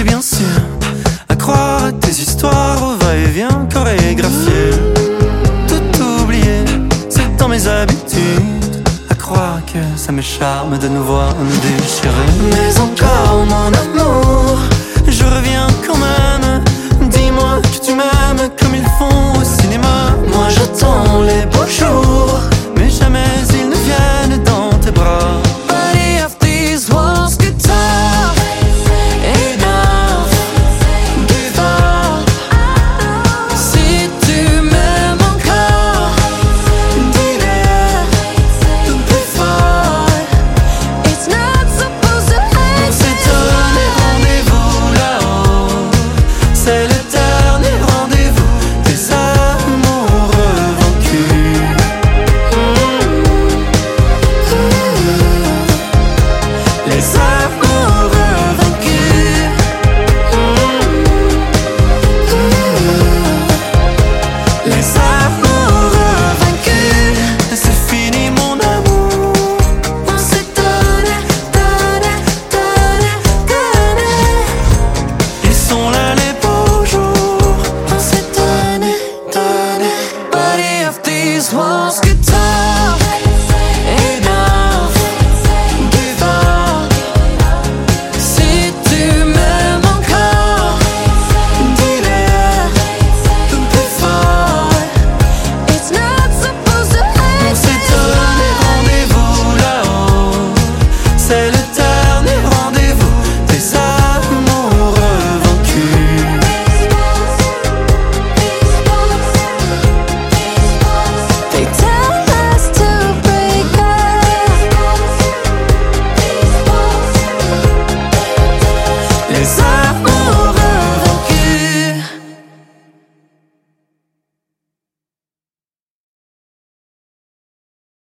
bien sûr à croire à tes histoires au va-et-vient chorégraphié. Tout oublier, c'est dans mes habitudes. À croire que ça me charme de nous voir nous déchirer. Mais encore mon amour, je reviens quand même. Dis-moi que tu m'aimes comme ils font au cinéma. Moi j'attends les beaux jours, mais jamais ils ne viennent dans tes bras. Body of these walls get tough. Enough, give up. Si tu m'aimes encore, dis-le plus fort. It's not supposed to end. On s'est donné rendez-vous là-haut. C'est le dernier rendez-vous des amoureux vaincus. Les amoureux vaincus. Les amoureux vaincus. C'est fini mon amour. On s'est donné. Ils sont là les